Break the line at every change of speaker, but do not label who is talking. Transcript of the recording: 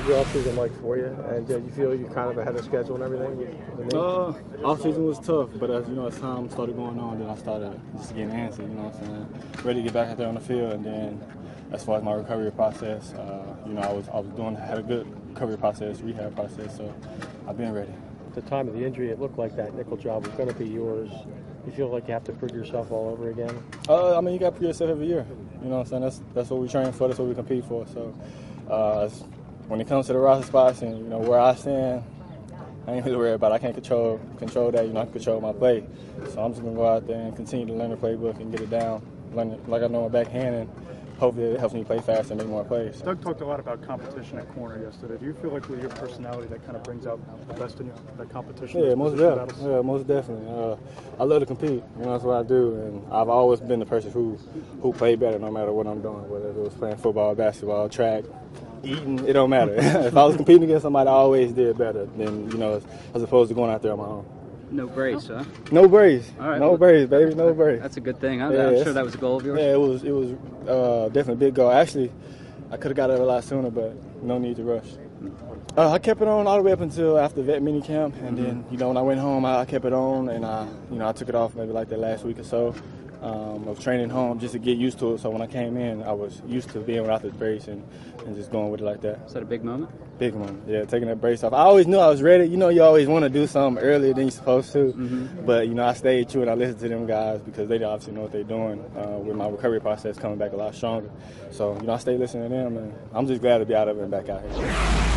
your offseason like for you? And you feel you're kind of ahead of schedule and everything?
Offseason was tough, but as time started going on, then I started just getting antsy, ready to get back out there on the field. And then as far as my recovery process, I had a good recovery process, rehab process, so I've been ready.
At the time of the injury, it looked like that nickel job was going to be yours. You feel like you have to prove yourself all over again?
You got to prove yourself every year. That's what we train for. That's what we compete for. So when it comes to the roster spots and where I stand, I ain't really worried about it. I can't control that. I can control my play. So I'm just gonna go out there and continue to learn the playbook and get it down, learn it like I know my backhand, and hopefully it helps me play faster and make more plays.
Doug talked a lot about competition at corner yesterday. Do you feel like with your personality that kind of brings out the best in you, that competition?
Yeah, most definitely. I love to compete. That's what I do, and I've always been the person who played better no matter what I'm doing, whether it was playing football, basketball, track, eating. It don't matter. If I was competing against somebody, I always did better than as opposed to going out there on my own.
No brace, huh?
No brace.
All right,
no brace, baby. No brace.
That's a good thing. I'm sure that was a goal of yours.
Yeah, it was definitely a big goal. Actually, I could have got it a lot sooner, but no need to rush. I kept it on all the way up until after vet mini camp, and then when I went home, I kept it on, and I took it off maybe like that last week or so. I was training home just to get used to it, so when I came in, I was used to being without the brace and just going with it like that.
Is that a big moment?
Big moment, yeah, taking that brace off. I always knew I was ready. You always want to do something earlier than you're supposed to, but I stayed true and I listened to them guys because they obviously know what they're doing with my recovery process coming back a lot stronger. So, I stayed listening to them, and I'm just glad to be out of it and back out here.